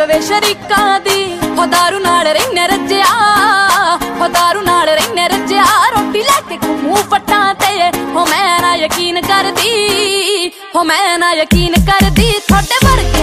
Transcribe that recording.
ਵੇ ਸ਼ਰੀਕਾਂ ਦੀ। ਹੋ ਦਾਰੂ ਨਾਲ ਰਹਿਨੇ ਰੱਜਿਆ, ਹੋ ਦਾਰੂ ਨਾਲ ਰਹਿਨੇ ਰੱਜਿਆ, ਰੋਟੀ ਲੈ ਕੇ ਘੁੰਮੂ ਫੱਟਾਂ ਤੇ। ਹੋ ਮੈਂ ਨਾ ਯਕੀਨ ਕਰਦੀ, ਹੋ ਮੈਂ ਨਾ ਯਕੀਨ ਕਰਦੀ, ਤੁਹਾਡੇ ਵਰਗੇ